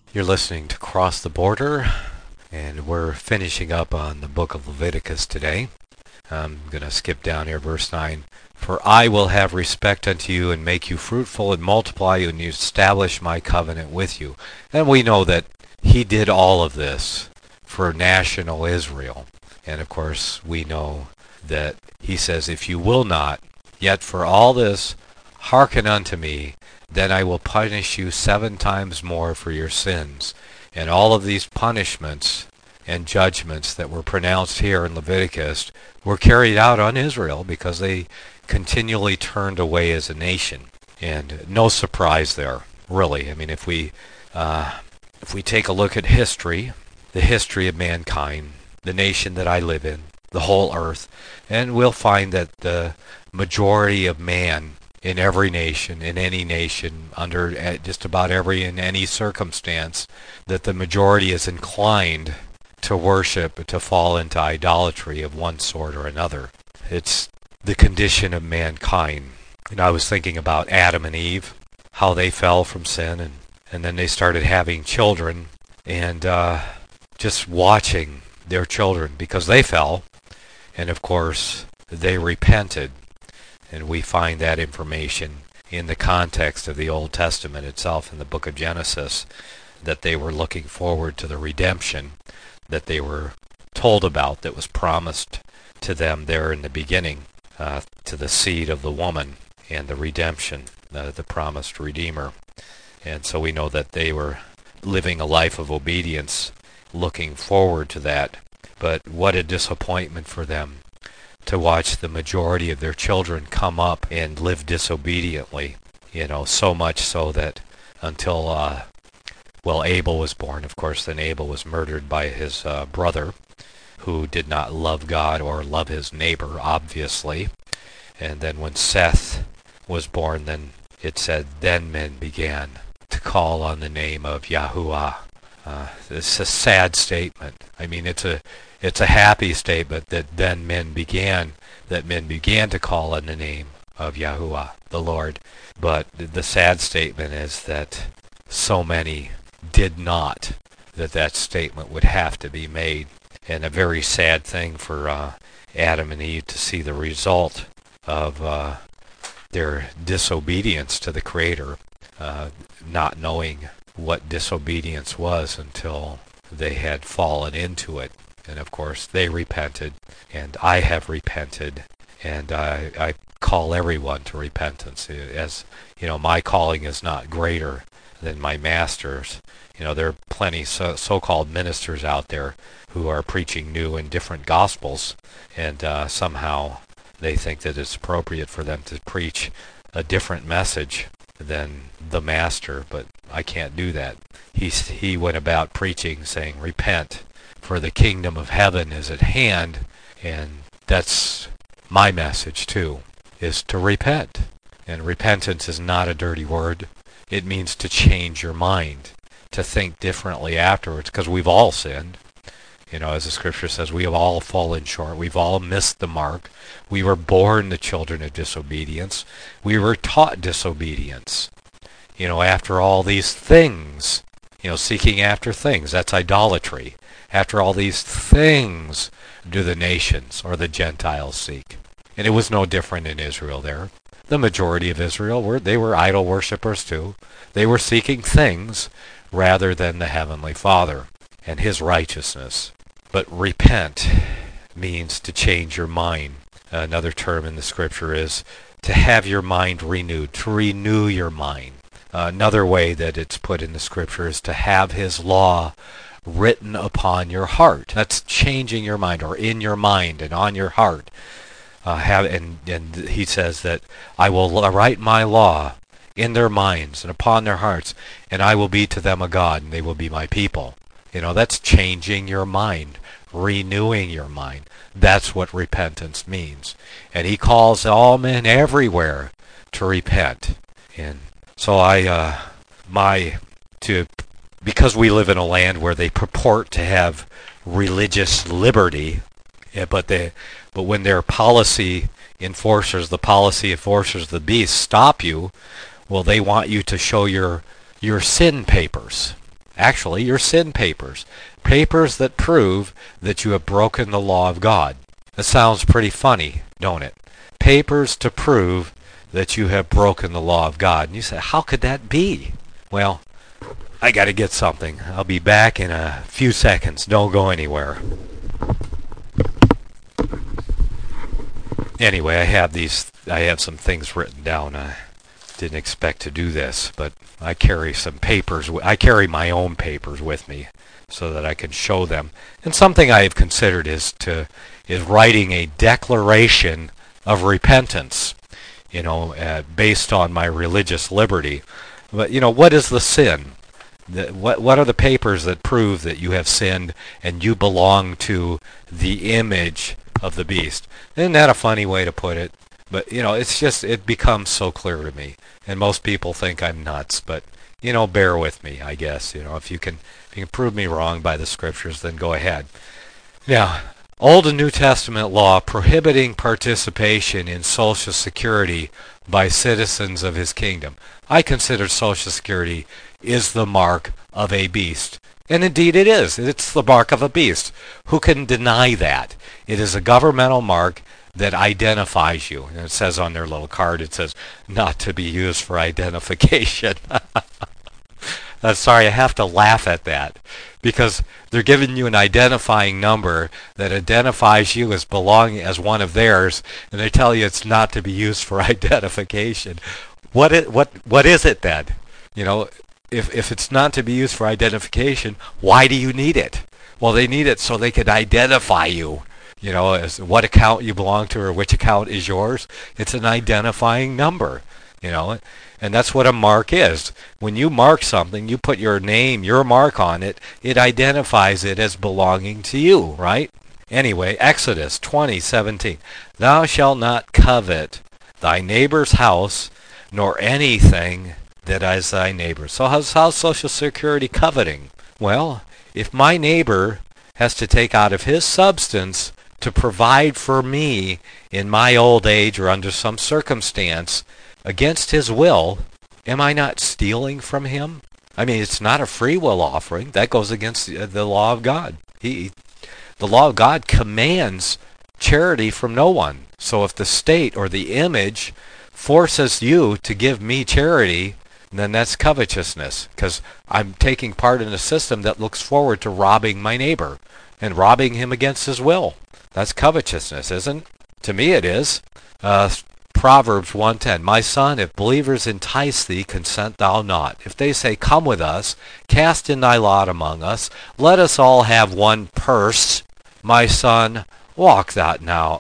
You're listening to Cross the Border, and we're finishing up on the book of Leviticus today. I'm going to skip down here, verse 9. For I will have respect unto you, and make you fruitful, and multiply you, and establish my covenant with you. And we know that he did all of this for national Israel. And of course, we know that he says, if you will not, yet for all this, hearken unto me, then I will punish you 7 times more for your sins. And all of these punishments and judgments that were pronounced here in Leviticus were carried out on Israel because they continually turned away as a nation. And no surprise there, really. I mean, if we take a look at history, the history of mankind, the nation that I live in, the whole earth, and we'll find that the majority of man in every nation, in any nation, under just about in any circumstance, that the majority is inclined to worship, to fall into idolatry of one sort or another. It's the condition of mankind. And I was thinking about Adam and Eve, how they fell from sin, and then they started having children, and just watching their children, because they fell, and of course they repented. And we find that information in the context of the Old Testament itself in the book of Genesis, that they were looking forward to the redemption that they were told about, that was promised to them there in the beginning, to the seed of the woman and the redemption, the promised Redeemer. And so we know that they were living a life of obedience, looking forward to that. But what a disappointment for them to watch the majority of their children come up and live disobediently, so much so that until, Abel was born. Of course, then Abel was murdered by his brother, who did not love God or love his neighbor, obviously. And then when Seth was born, then it said, then men began to call on the name of Yahuwah. It's a sad statement. I mean, it's a happy statement that then men began to call on the name of Yahuwah, the Lord. But the sad statement is that so many did not, that statement would have to be made. And a very sad thing for Adam and Eve to see the result of their disobedience to the Creator, not knowing what disobedience was until they had fallen into it. And of course they repented, and I have repented, and I call everyone to repentance. As my calling is not greater than my master's. There are plenty so-called ministers out there who are preaching new and different gospels, and somehow they think that it's appropriate for them to preach a different message than the master, but I can't do that. He went about preaching, saying, repent, for the kingdom of heaven is at hand, and that's my message too, is to repent. And repentance is not a dirty word. It means to change your mind, to think differently afterwards, because we've all sinned. As the scripture says, we have all fallen short. We've all missed the mark. We were born the children of disobedience. We were taught disobedience. After all these things, seeking after things, that's idolatry. After all these things do the nations or the Gentiles seek. And it was no different in Israel there. The majority of Israel were idol worshippers too. They were seeking things rather than the Heavenly Father and His righteousness. But repent means to change your mind. Another term in the scripture is to have your mind renewed, to renew your mind. Another way that it's put in the scripture is to have His law written upon your heart. That's changing your mind, or in your mind and on your heart. And he says that I will write my law in their minds and upon their hearts, and I will be to them a God, and they will be my people. That's changing your mind, renewing your mind. That's what repentance means. And he calls all men everywhere to repent. And so because we live in a land where they purport to have religious liberty, but when their policy enforcers, the beast, stop you, well, they want you to show your sin papers. Actually, your sin papers. Papers that prove that you have broken the law of God. That sounds pretty funny, don't it? Papers to prove that you have broken the law of God. And you say, how could that be? Well, I got to get something. I'll be back in a few seconds. Don't go anywhere. Anyway, I have some things written down. I didn't expect to do this, but I carry some papers. I carry my own papers with me so that I can show them. And something I have considered is writing a declaration of repentance, based on my religious liberty. But what is the sin? What are the papers that prove that you have sinned and you belong to the image of the beast? Isn't that a funny way to put it? But it becomes so clear to me, and most people think I'm nuts. But bear with me, I guess. If you can prove me wrong by the scriptures, then go ahead. Now, Old and New Testament law prohibiting participation in Social Security by citizens of his kingdom. I consider Social Security is the mark of a beast. And indeed it is. It's the mark of a beast. Who can deny that? It is a governmental mark that identifies you. And it says on their little card, it says, not to be used for identification. Sorry, I have to laugh at that. Because they're giving you an identifying number that identifies you as belonging as one of theirs, and they tell you it's not to be used for identification. What is it then? If it's not to be used for identification, why do you need it? Well, they need it so they can identify you. As what account you belong to or which account is yours. It's an identifying number. And that's what a mark is. When you mark something, you put your name, your mark on it, it identifies it as belonging to you, right? Anyway, Exodus 20:17. Thou shalt not covet thy neighbor's house, nor anything that is thy neighbor's. So how's Social Security coveting? Well, if my neighbor has to take out of his substance to provide for me in my old age or under some circumstance, against his will, am I not stealing from him? I mean, it's not a free will offering. That goes against the law of God. The law of God commands charity from no one. So if the state or the image forces you to give me charity, then that's covetousness, because I'm taking part in a system that looks forward to robbing my neighbor and robbing him against his will. That's covetousness, isn't it? To me it is. Proverbs 1:10, my son, if believers entice thee, consent thou not. If they say, come with us, cast in thy lot among us, let us all have one purse. My son, walk thou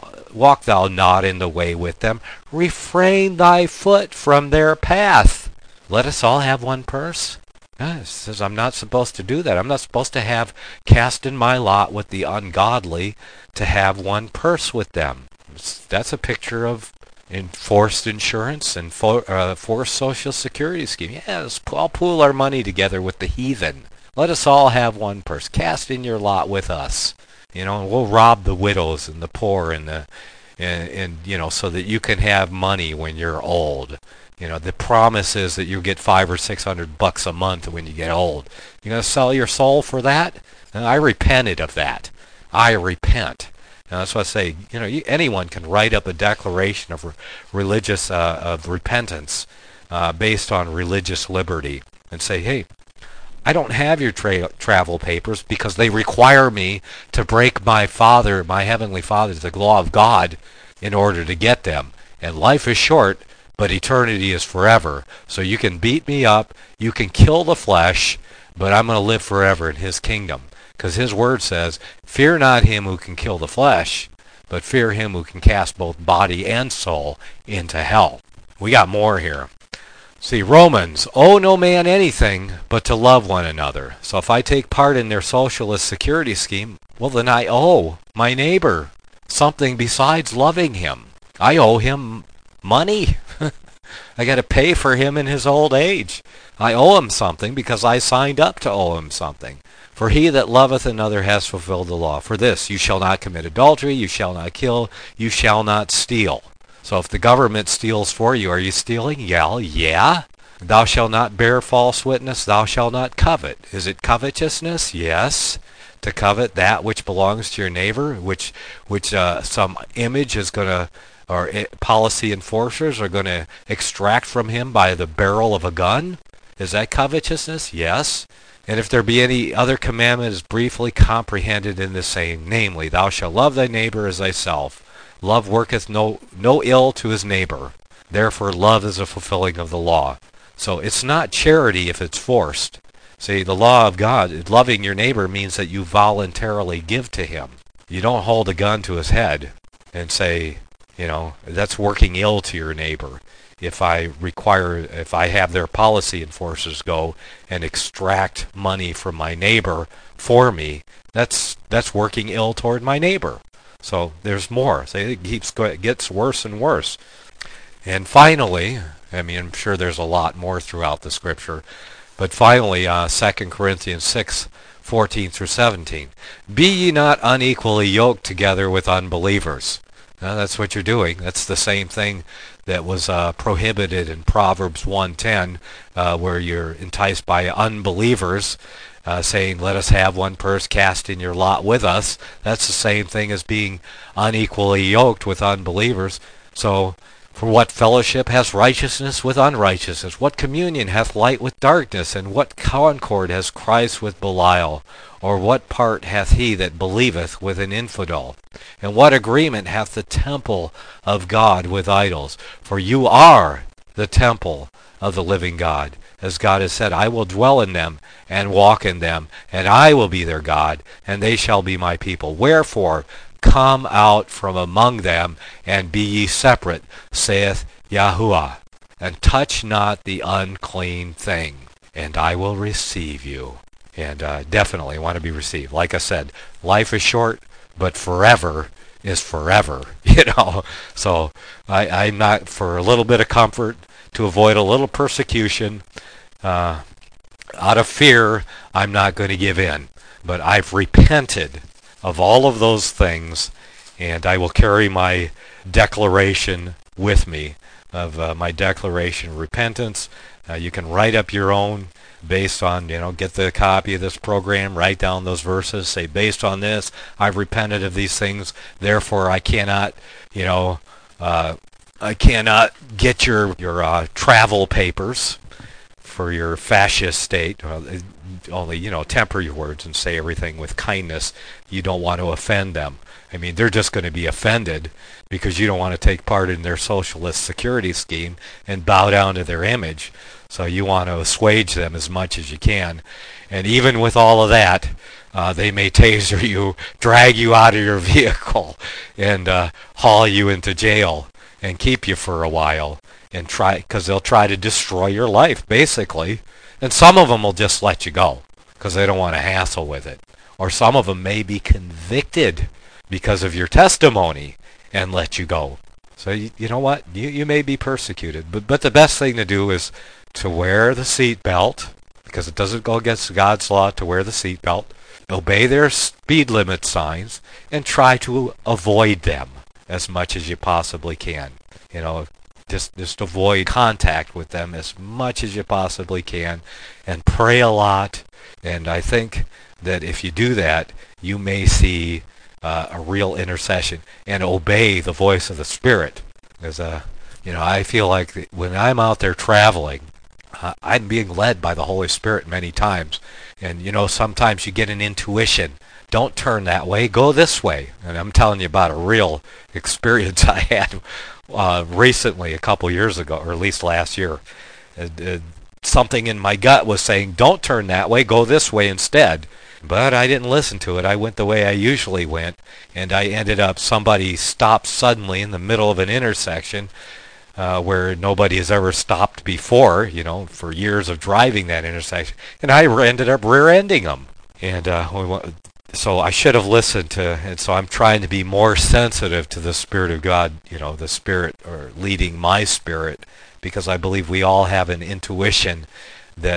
not in the way with them. Refrain thy foot from their path. Let us all have one purse? It says I'm not supposed to do that. I'm not supposed to have cast in my lot with the ungodly to have one purse with them. That's a picture of enforced insurance and forced Social Security scheme. Yeah, let's all pool our money together with the heathen. Let us all have one purse. Cast in your lot with us. And we'll rob the widows and the poor and so that you can have money when you're old. The promise is that you get $500 or $600 a month when you get old. You're going to sell your soul for that? And I repented of that. I repent. And that's what I say. Anyone can write up a declaration of religious of repentance based on religious liberty and say, hey, I don't have your travel papers because they require me to break my heavenly Father's, the law of God, in order to get them. And life is short, but eternity is forever. So you can beat me up, you can kill the flesh, but I'm going to live forever in his kingdom. Because his word says, fear not him who can kill the flesh, but fear him who can cast both body and soul into hell. We got more here. See, Romans, owe no man anything but to love one another. So if I take part in their socialist security scheme, well then I owe my neighbor something besides loving him. I owe him money. I got to pay for him in his old age. I owe him something because I signed up to owe him something. For he that loveth another has fulfilled the law. For this, you shall not commit adultery, you shall not kill, you shall not steal. So if the government steals for you, are you stealing? Yeah. Thou shalt not bear false witness. Thou shalt not covet. Is it covetousness? Yes. To covet that which belongs to your neighbor, which some image is going to, or policy enforcers are going to extract from him by the barrel of a gun? Is that covetousness? Yes. And if there be any other commandment is briefly comprehended in the saying, namely, thou shalt love thy neighbor as thyself. Love worketh no ill to his neighbor. Therefore love is a fulfilling of the law. So it's not charity if it's forced. See, the law of God, loving your neighbor means that you voluntarily give to him. You don't hold a gun to his head and say, that's working ill to your neighbor. If I have their policy enforcers go and extract money from my neighbor for me, that's working ill toward my neighbor. So there's more. So it gets worse and worse. And finally, I'm sure there's a lot more throughout the scripture, but finally, 2 Corinthians 6:14 through 17. Be ye not unequally yoked together with unbelievers. Now, that's what you're doing. That's the same thing that was prohibited in Proverbs 1:10, where you're enticed by unbelievers, saying, let us have one purse, cast in your lot with us. That's the same thing as being unequally yoked with unbelievers. So, for what fellowship hath righteousness with unrighteousness? What communion hath light with darkness? And what concord has Christ with Belial? Or what part hath he that believeth with an infidel? And what agreement hath the temple of God with idols? For you are the temple of the living God. As God has said, I will dwell in them and walk in them, and I will be their God, and they shall be my people. Wherefore, come out from among them, and be ye separate, saith Yahuwah, and touch not the unclean thing, and I will receive you. And definitely want to be received. Like I said, life is short, but forever is forever, So I'm not, for a little bit of comfort, to avoid a little persecution, out of fear, I'm not going to give in. But I've repented of all of those things, and I will carry my declaration with me of my declaration of repentance. You can write up your own based on, get the copy of this program, write down those verses, say, based on this, I've repented of these things, therefore I cannot, I cannot get your travel papers for your fascist state. Only, temper your words and say everything with kindness. You don't want to offend them. They're just going to be offended because you don't want to take part in their socialist security scheme and bow down to their image. So you want to assuage them as much as you can. And even with all of that, they may taser you, drag you out of your vehicle, and haul you into jail and keep you for a while, and because they'll try to destroy your life, basically. And some of them will just let you go because they don't want to hassle with it. Or some of them may be convicted because of your testimony and let you go. So you know what? You may be persecuted. But the best thing to do is to wear the seatbelt, because it doesn't go against God's law to wear the seatbelt. Obey their speed limit signs and try to avoid them as much as you possibly can. Just avoid contact with them as much as you possibly can, and pray a lot. And I think that if you do that, you may see a real intercession and obey the voice of the Spirit. Because I feel like when I'm out there traveling, I'm being led by the Holy Spirit many times. And sometimes you get an intuition. Don't turn that way, go this way. And I'm telling you about a real experience I had recently, a couple years ago, or at least last year. Something in my gut was saying, don't turn that way, go this way instead. But I didn't listen to it. I went the way I usually went, and I ended up, somebody stopped suddenly in the middle of an intersection where nobody has ever stopped before, for years of driving that intersection. And I ended up rear-ending them. And so I should have listened to, and so I'm trying to be more sensitive to the Spirit of God, the Spirit, or leading my spirit, because I believe we all have an intuition that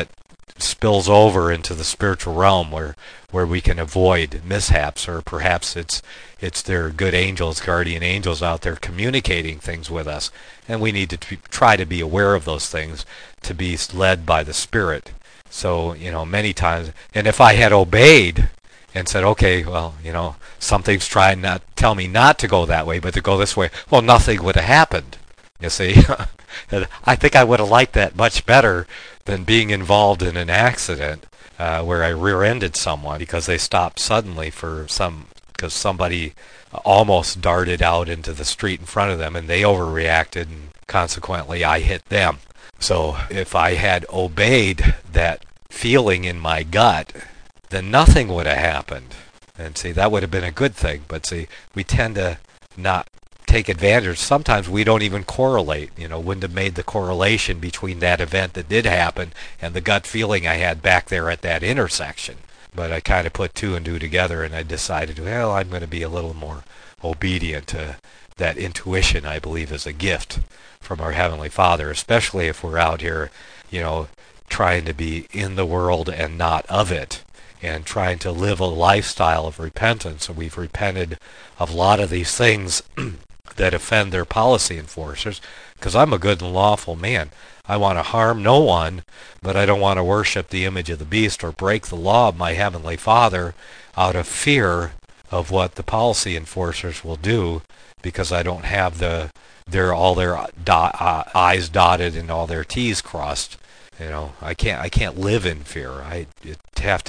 spills over into the spiritual realm where we can avoid mishaps, or perhaps it's their good angels, guardian angels out there communicating things with us, and we need to try to be aware of those things, to be led by the Spirit. So, many times, and if I had obeyed and said, okay, well, something's trying to tell me not to go that way, but to go this way, well, nothing would have happened. You see, I think I would have liked that much better than being involved in an accident where I rear-ended someone because they stopped suddenly because somebody almost darted out into the street in front of them, and they overreacted, and consequently I hit them. So if I had obeyed that feeling in my gut, then nothing would have happened. And see, that would have been a good thing. But see, we tend to not take advantage. Sometimes we don't even correlate. Wouldn't have made the correlation between that event that did happen and the gut feeling I had back there at that intersection. But I kind of put two and two together, and I decided, well, I'm going to be a little more obedient to that intuition. I believe is a gift from our Heavenly Father, especially if we're out here, trying to be in the world and not of it, and trying to live a lifestyle of repentance. And we've repented of a lot of these things that offend their policy enforcers, because I'm a good and lawful man. I want to harm no one, but I don't want to worship the image of the beast or break the law of my Heavenly Father out of fear of what the policy enforcers will do, because I don't have all their I's dotted and all their T's crossed. I can't live in fear. I have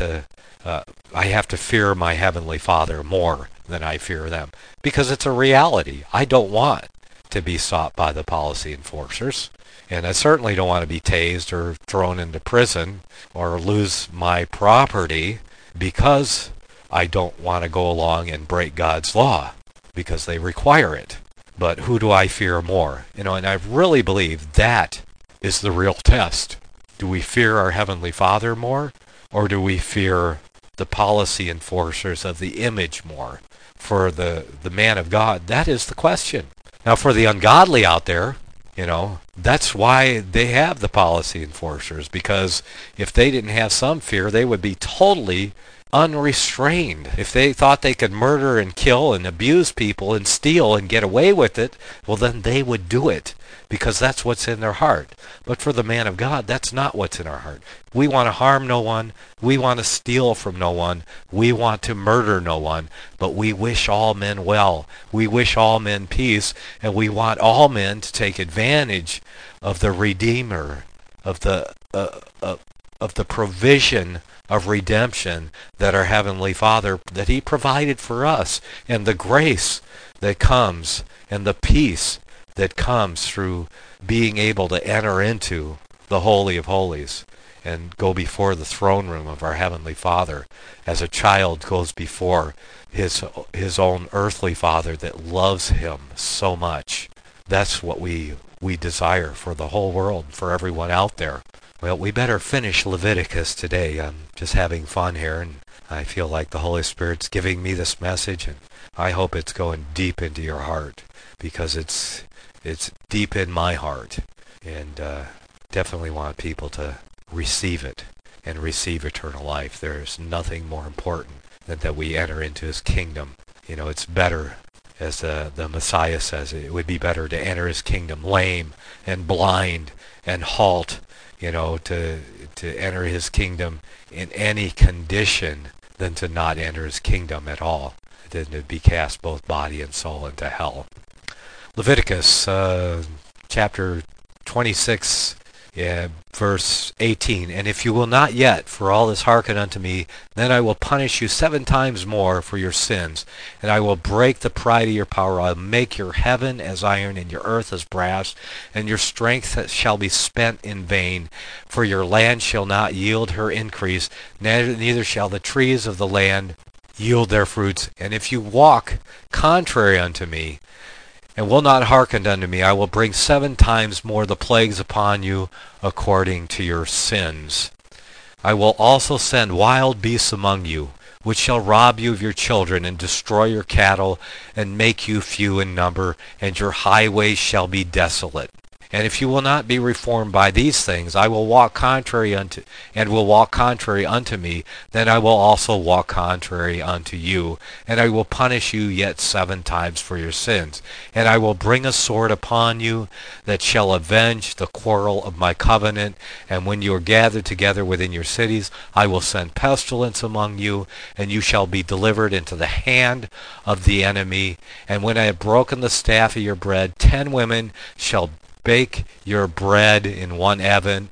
to fear my Heavenly Father more than I fear them, because it's a reality. I don't want to be sought by the policy enforcers, and I certainly don't want to be tased or thrown into prison or lose my property because I don't want to go along and break God's law because they require it. But who do I fear more? And I really believe that is the real test. Do we fear our Heavenly Father more, or do we fear the policy enforcers of the image more? For the man of God, that is the question. Now, for the ungodly out there, that's why they have the policy enforcers, because if they didn't have some fear, they would be totally unrestrained. If they thought they could murder and kill and abuse people and steal and get away with it, well, then they would do it, because that's what's in their heart. But for the man of God, that's not what's in our heart. We want to harm no one. We want to steal from no one. We want to murder no one. But we wish all men well. We wish all men peace. And we want all men to take advantage of the Redeemer, of the provision of redemption that our Heavenly Father, that He provided for us, and the grace that comes, and the peace that comes through being able to enter into the Holy of Holies and go before the throne room of our Heavenly Father as a child goes before his own earthly father that loves him so much. That's what we desire for the whole world, for everyone out there. Well, we better finish Leviticus today. I'm just having fun here, and I feel like the Holy Spirit's giving me this message, and I hope it's going deep into your heart, because it's deep in my heart, and definitely want people to receive it and receive eternal life. There's nothing more important than that we enter into His kingdom. It's better, as the Messiah says, it would be better to enter His kingdom lame and blind and halt, to enter His kingdom in any condition than to not enter His kingdom at all, than to be cast both body and soul into hell. Leviticus chapter 26, verse 18. And if you will not yet for all this hearken unto me, then I will punish you 7 times more for your sins, and I will break the pride of your power. I will make your heaven as iron and your earth as brass, and your strength shall be spent in vain. For your land shall not yield her increase, neither shall the trees of the land yield their fruits. And if you walk contrary unto me, and will not hearken unto me, I will bring 7 times more the plagues upon you according to your sins. I will also send wild beasts among you, which shall rob you of your children, and destroy your cattle, and make you few in number, and your highways shall be desolate. And if you will not be reformed by these things, I will walk contrary unto me, then I will also walk contrary unto you, and I will punish you yet 7 times for your sins. And I will bring a sword upon you that shall avenge the quarrel of my covenant. And when you are gathered together within your cities, I will send pestilence among you, and you shall be delivered into the hand of the enemy. And when I have broken the staff of your bread, 10 women shall bake your bread in one oven,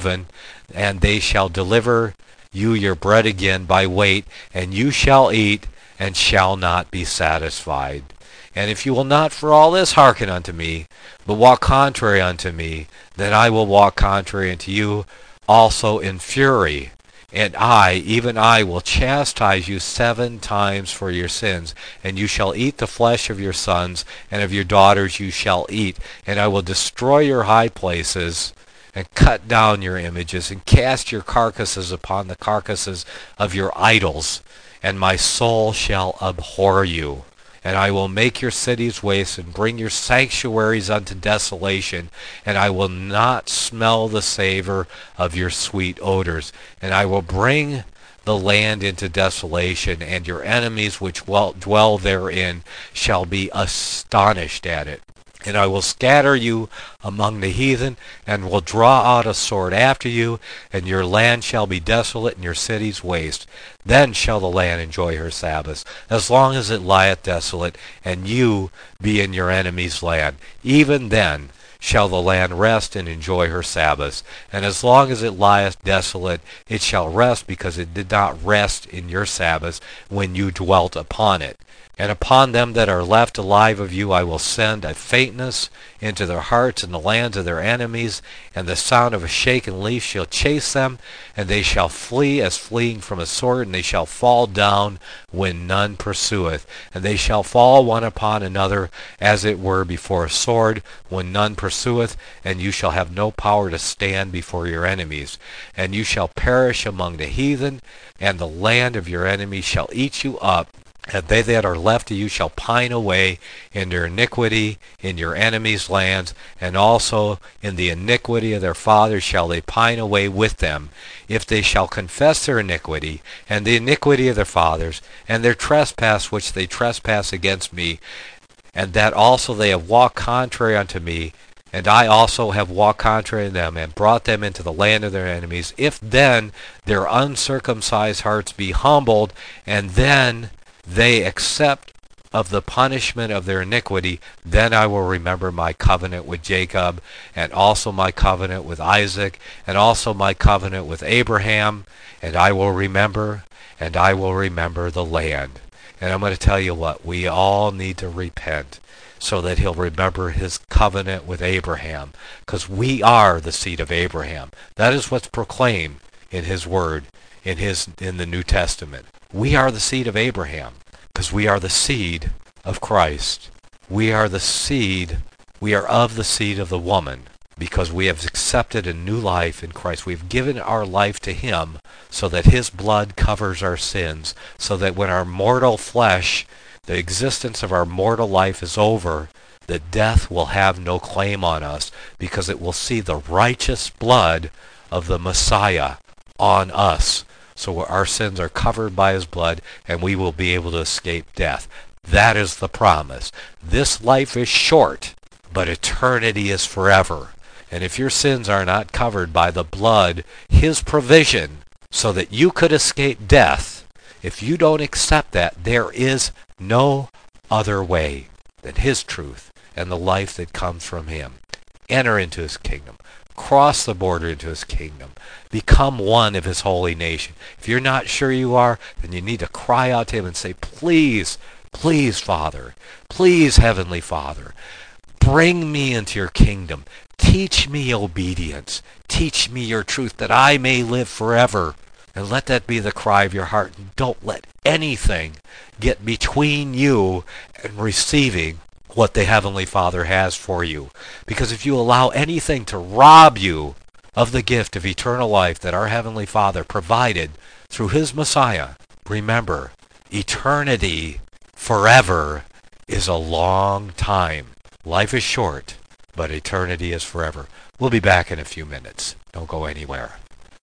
and they shall deliver you your bread again by weight, and you shall eat, and shall not be satisfied. And if you will not for all this hearken unto me, but walk contrary unto me, then I will walk contrary unto you also in fury. And I, even I, will chastise you 7 times for your sins, and you shall eat the flesh of your sons, and of your daughters you shall eat. And I will destroy your high places, and cut down your images, and cast your carcasses upon the carcasses of your idols, and my soul shall abhor you. And I will make your cities waste, and bring your sanctuaries unto desolation, and I will not smell the savor of your sweet odors. And I will bring the land into desolation, and your enemies which dwell therein shall be astonished at it. And I will scatter you among the heathen, and will draw out a sword after you, and your land shall be desolate, and your cities waste. Then shall the land enjoy her Sabbaths, as long as it lieth desolate, and you be in your enemy's land. Even then shall the land rest and enjoy her Sabbaths. And as long as it lieth desolate, it shall rest, because it did not rest in your Sabbaths when you dwelt upon it. And upon them that are left alive of you I will send a faintness into their hearts in the lands of their enemies, and the sound of a shaken leaf shall chase them, and they shall flee as fleeing from a sword, and they shall fall down when none pursueth. And they shall fall one upon another, as it were before a sword, when none pursueth, and you shall have no power to stand before your enemies. And you shall perish among the heathen, and the land of your enemies shall eat you up. And they that are left of you shall pine away in their iniquity in your enemies' lands, and also in the iniquity of their fathers shall they pine away with them, if they shall confess their iniquity, and the iniquity of their fathers, and their trespass which they trespass against me, and that also they have walked contrary unto me, and I also have walked contrary to them, and brought them into the land of their enemies. If then their uncircumcised hearts be humbled, and then they accept of the punishment of their iniquity, then I will remember my covenant with Jacob, and also my covenant with Isaac, and also my covenant with Abraham, and I will remember the land. And I'm going to tell you what, we all need to repent so that he'll remember his covenant with Abraham, because we are the seed of Abraham. That is what's proclaimed in his word, in the New Testament. We are the seed of Abraham because we are the seed of Christ. We are of the seed of the woman because we have accepted a new life in Christ. We've given our life to him so that his blood covers our sins, so that when our mortal flesh, the existence of our mortal life is over, that death will have no claim on us, because it will see the righteous blood of the Messiah on us. So our sins are covered by his blood, and we will be able to escape death. That is the promise. This life is short, but eternity is forever. And if your sins are not covered by the blood, his provision, so that you could escape death, if you don't accept that, there is no other way than his truth and the life that comes from him. Enter into his kingdom. Cross the border into his kingdom. Become one of his holy nation. If you're not sure you are, then you need to cry out to him and say, please, please, Father, please, Heavenly Father, bring me into your kingdom. Teach me obedience. Teach me your truth that I may live forever. And let that be the cry of your heart. And don't let anything get between you and receiving what the Heavenly Father has for you. Because if you allow anything to rob you of the gift of eternal life that our Heavenly Father provided through his Messiah, remember, eternity forever is a long time. Life is short, but eternity is forever. We'll be back in a few minutes. Don't go anywhere.